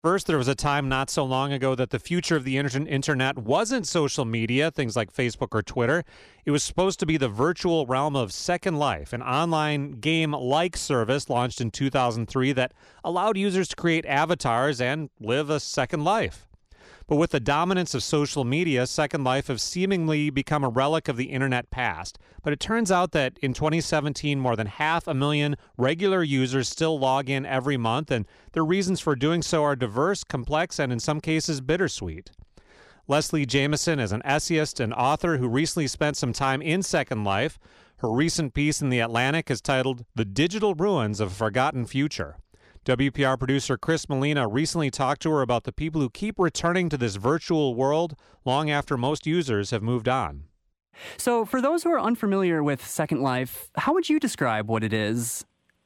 First, there was a time not so long ago that the future of the internet wasn't social media, things like Facebook or Twitter. It was supposed to be the virtual realm of Second Life, an online game-like service launched in 2003 that allowed users to create avatars and live a second life. But with the dominance of social media, Second Life has seemingly become a relic of the internet past. But it turns out that in 2017, more than 500,000 regular users still log in every month, and their reasons for doing so are diverse, complex, and in some cases bittersweet. Leslie Jamison is an essayist and author who recently spent some time in Second Life. Her recent piece in The Atlantic is titled "The Digital Ruins of a Forgotten Future." WPR producer Chris Molina recently talked to her about the people who keep returning to this virtual world long after most users have moved on. So for those who are unfamiliar with Second Life, how would you describe what it is?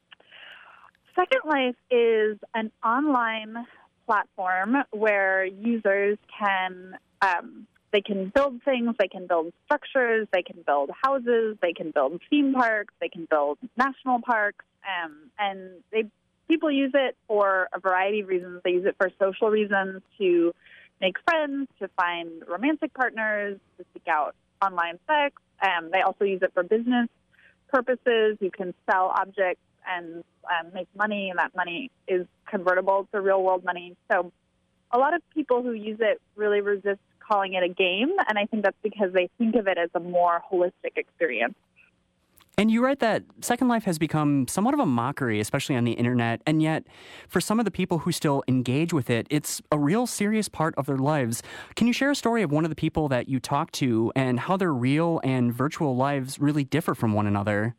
Second Life is an online platform where users can they can build things, they can build structures, they can build houses, they can build theme parks, they can build national parks, and people use it for a variety of reasons. They use it for social reasons, to make friends, to find romantic partners, to seek out online sex. They also use it for business purposes. You can sell objects and make money, and that money is convertible to real-world money. So a lot of people who use it really resist calling it a game, and I think that's because they think of it as a more holistic experience. And you write that Second Life has become somewhat of a mockery, especially on the internet, and yet for some of the people who still engage with it, it's a real serious part of their lives. Can you share a story of one of the people that you talked to and how their real and virtual lives really differ from one another?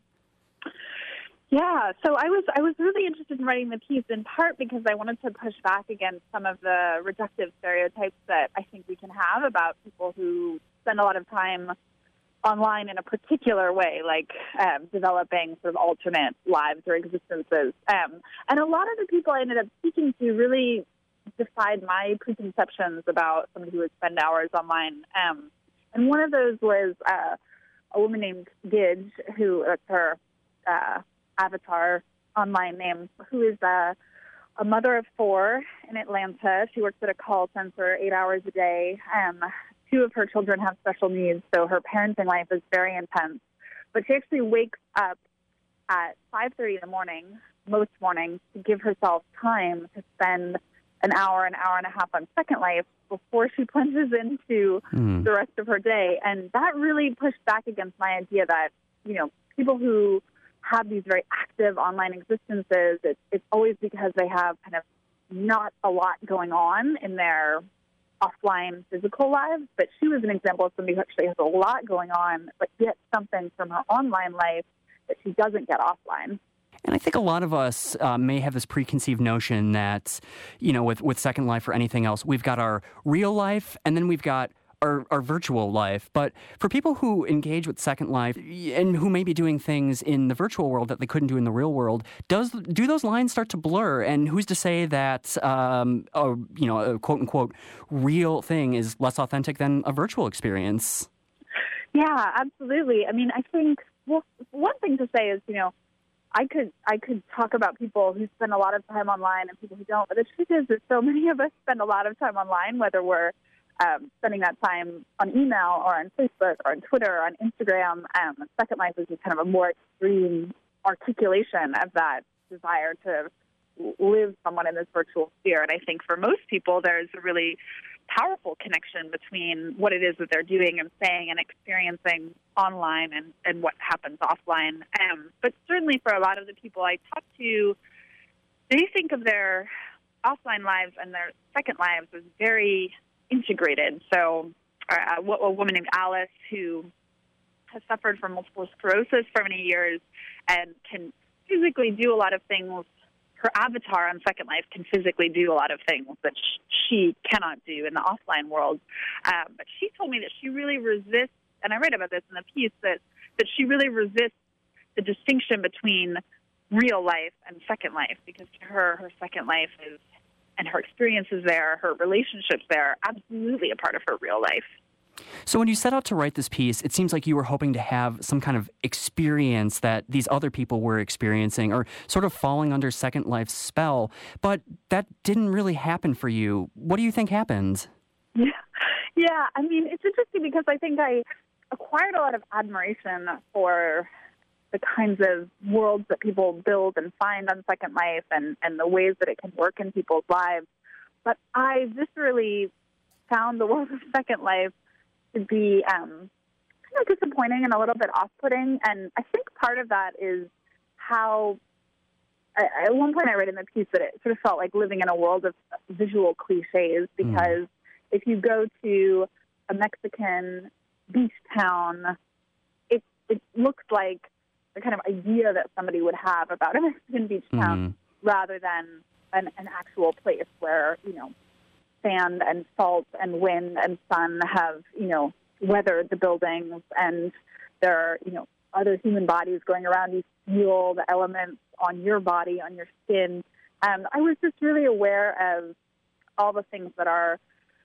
Yeah, so I was really interested in writing the piece in part because I wanted to push back against some of the reductive stereotypes that I think we can have about people who spend a lot of time online in a particular way, like developing sort of alternate lives or existences. And a lot of the people I ended up speaking to really defied my preconceptions about somebody who would spend hours online. And one of those was a woman named Gidge, who that's her avatar online name, who is a mother of 4 in Atlanta. She works at a call center 8 hours a day. 2 of her children have special needs, so her parenting life is very intense. But she actually wakes up at 5:30 in the morning, most mornings, to give herself time to spend an hour and a half on Second Life before she plunges into the rest of her day. And that really pushed back against my idea that, people who have these very active online existences, it's always because they have kind of not a lot going on in their offline physical lives, but she was an example of somebody who actually has a lot going on, but gets something from her online life that she doesn't get offline. And I think a lot of us may have this preconceived notion that, with Second Life or anything else, we've got our real life and then we've got our virtual life. But for people who engage with Second Life and who may be doing things in the virtual world that they couldn't do in the real world, do those lines start to blur? And who's to say that a quote unquote real thing is less authentic than a virtual experience? Yeah, absolutely. I mean, I think one thing to say is, I could talk about people who spend a lot of time online and people who don't. But the truth is that so many of us spend a lot of time online, whether we're spending that time on email or on Facebook or on Twitter or on Instagram. Second Life is just kind of a more extreme articulation of that desire to live someone in this virtual sphere. And I think for most people, there's a really powerful connection between what it is that they're doing and saying and experiencing online and what happens offline. But certainly for a lot of the people I talk to, they think of their offline lives and their second lives as very integrated. So a woman named Alice, who has suffered from multiple sclerosis for many years and can physically do a lot of things. Her avatar on Second Life can physically do a lot of things that she cannot do in the offline world. But she told me that she really resists, and I read about this in the piece, that she really resists the distinction between real life and Second Life, because to her Second Life and her experiences there, her relationships there, absolutely a part of her real life. So when you set out to write this piece, it seems like you were hoping to have some kind of experience that these other people were experiencing or sort of falling under Second Life's spell, but that didn't really happen for you. What do you think happened? Yeah, I mean, it's interesting because I think I acquired a lot of admiration for the kinds of worlds that people build and find on Second Life and the ways that it can work in people's lives. But I viscerally found the world of Second Life to be kind of disappointing and a little bit off-putting. And I think part of that is how, at one point I read in the piece that it sort of felt like living in a world of visual cliches, because if you go to a Mexican beach town, it looks like the kind of idea that somebody would have about a Mexican beach town rather than an actual place where, sand and salt and wind and sun have, weathered the buildings, and there are, other human bodies going around. You feel the elements on your body, on your skin. I was just really aware of all the things that are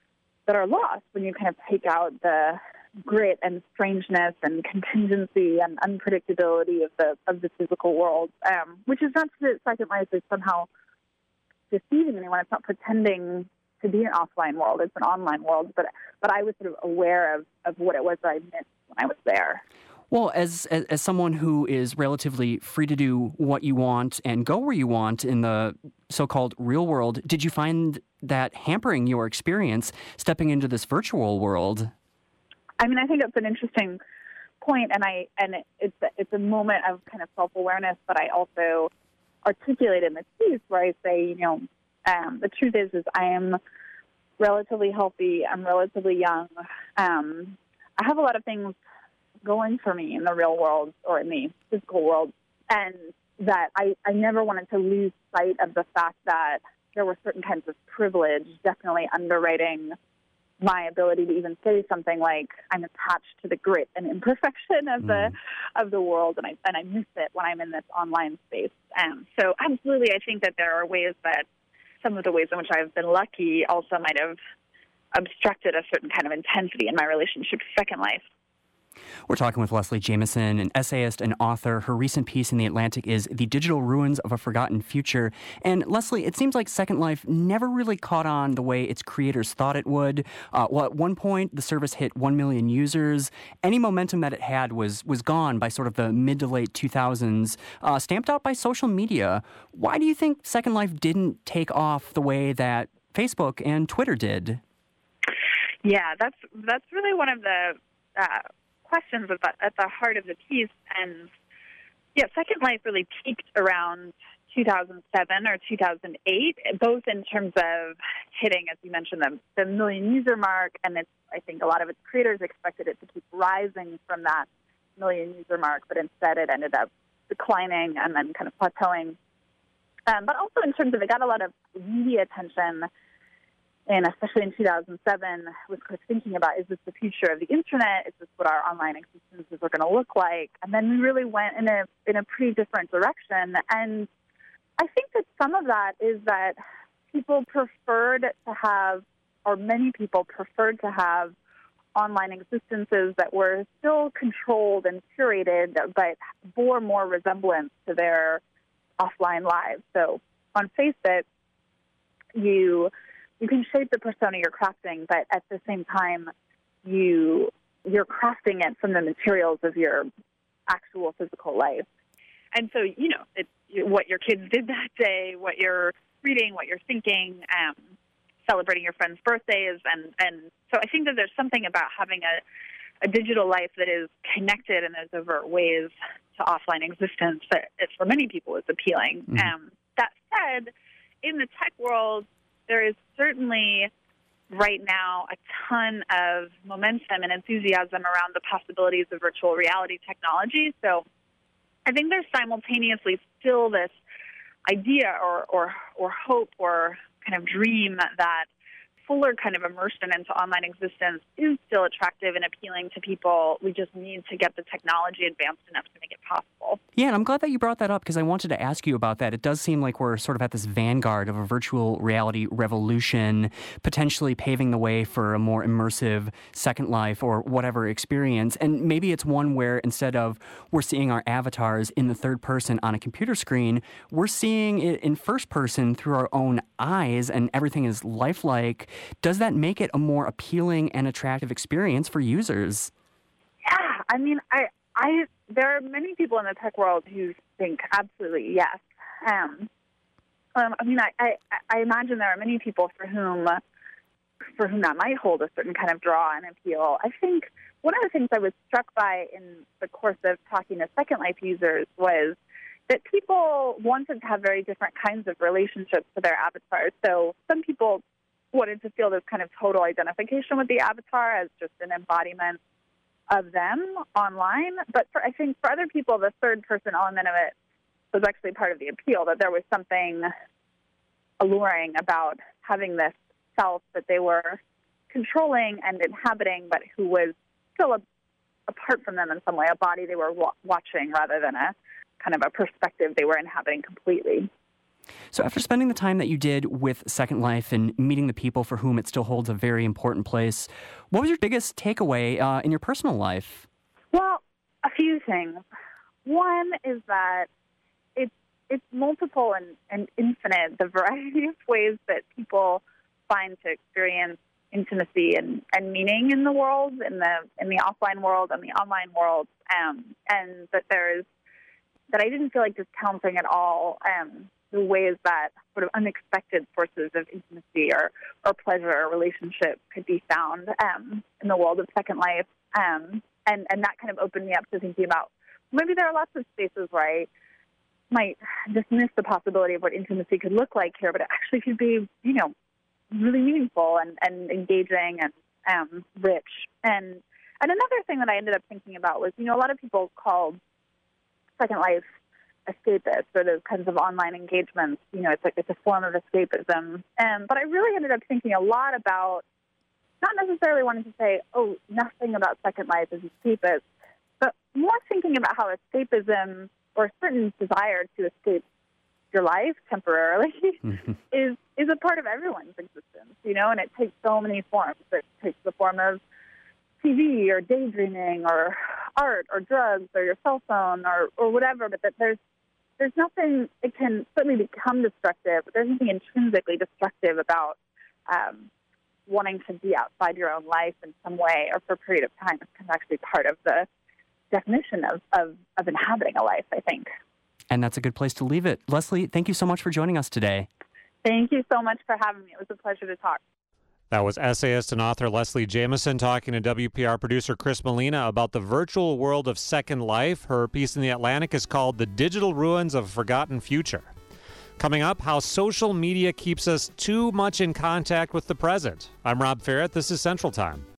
lost when you kind of take out the grit and strangeness and contingency and unpredictability of the physical world, which is not that Second Life is somehow deceiving anyone. It's not pretending to be an offline world. It's an online world. But I was sort of aware of what it was that I missed when I was there. Well, as someone who is relatively free to do what you want and go where you want in the so-called real world, did you find that hampering your experience stepping into this virtual world? I mean, I think it's an interesting point, and it's a moment of kind of self-awareness, but I also articulate in the piece where I say, the truth is I am relatively healthy. I'm relatively young. I have a lot of things going for me in the real world or in the physical world, and that I never wanted to lose sight of the fact that there were certain kinds of privilege definitely underwriting my ability to even say something like I'm attached to the grit and imperfection of the world, and I miss it when I'm in this online space. So absolutely, I think that there are ways that some of the ways in which I've been lucky also might have obstructed a certain kind of intensity in my relationship to Second Life. We're talking with Leslie Jamison, an essayist and author. Her recent piece in The Atlantic is The Digital Ruins of a Forgotten Future. And Leslie, it seems like Second Life never really caught on the way its creators thought it would. Well, at one point, the service hit 1 million users. Any momentum that it had was gone by sort of the mid to late 2000s, stamped out by social media. Why do you think Second Life didn't take off the way that Facebook and Twitter did? Yeah, that's really one of the questions at the heart of the piece. And yeah, Second Life really peaked around 2007 or 2008, both in terms of hitting, as you mentioned, the million user mark, and I think a lot of its creators expected it to keep rising from that million user mark, but instead it ended up declining and then kind of plateauing. But also in terms of it got a lot of media attention. And especially in 2007, was kind of thinking about, is this the future of the internet? Is this what our online existences are going to look like? And then we really went in a pretty different direction. And I think that some of that is that people preferred to have, or many people preferred to have, online existences that were still controlled and curated, but bore more resemblance to their offline lives. So on Facebook, you can shape the persona you're crafting, but at the same time, you're crafting it from the materials of your actual physical life. And so, it's what your kids did that day, what you're reading, what you're thinking, celebrating your friends' birthdays. And so I think that there's something about having a digital life that is connected in those overt ways to offline existence that for many people is appealing. Mm-hmm. That said, in the tech world, there is certainly right now a ton of momentum and enthusiasm around the possibilities of virtual reality technology. So I think there's simultaneously still this idea or hope or kind of dream that fuller kind of immersion into online existence is still attractive and appealing to people. We just need to get the technology advanced enough to make it possible. Yeah, and I'm glad that you brought that up because I wanted to ask you about that. It does seem like we're sort of at this vanguard of a virtual reality revolution, potentially paving the way for a more immersive Second Life or whatever experience. And maybe it's one where instead of we're seeing our avatars in the third person on a computer screen, we're seeing it in first person through our own eyes and everything is lifelike. Does that make it a more appealing and attractive experience for users? Yeah, I mean, there are many people in the tech world who think absolutely yes. I mean, I imagine there are many people for whom that might hold a certain kind of draw and appeal. I think one of the things I was struck by in the course of talking to Second Life users was that people wanted to have very different kinds of relationships to their avatars. So some people wanted to feel this kind of total identification with the avatar as just an embodiment of them online. But I think for other people, the third-person element of it was actually part of the appeal, that there was something alluring about having this self that they were controlling and inhabiting, but who was still apart from them in some way, a body they were watching rather than a kind of a perspective they were inhabiting completely. So after spending the time that you did with Second Life and meeting the people for whom it still holds a very important place, what was your biggest takeaway in your personal life? Well, a few things. One is that it's multiple and infinite, the variety of ways that people find to experience intimacy and meaning in the world, in the offline world and the online world, and that that I didn't feel like discounting at all the ways that sort of unexpected sources of intimacy or pleasure or relationship could be found in the world of Second Life. And that kind of opened me up to thinking about maybe there are lots of spaces where I might dismiss the possibility of what intimacy could look like here, but it actually could be, really meaningful and engaging and rich. And another thing that I ended up thinking about was, a lot of people called Second Life escapist or those kinds of online engagements. It's a form of escapism. But I really ended up thinking a lot about not necessarily wanting to say, oh, nothing about Second Life is escapist, but more thinking about how escapism or a certain desire to escape your life temporarily is a part of everyone's existence, and it takes so many forms. It takes the form of TV or daydreaming or art or drugs or your cell phone or whatever, but that there's nothing, it can certainly become destructive, but there's nothing intrinsically destructive about wanting to be outside your own life in some way or for a period of time. It's kind of actually part of the definition of inhabiting a life, I think. And that's a good place to leave it. Leslie, thank you so much for joining us today. Thank you so much for having me. It was a pleasure to talk. That was essayist and author Leslie Jamison talking to WPR producer Chris Molina about the virtual world of Second Life. Her piece in The Atlantic is called The Digital Ruins of a Forgotten Future. Coming up, how social media keeps us too much in contact with the present. I'm Rob Ferrett. This is Central Time.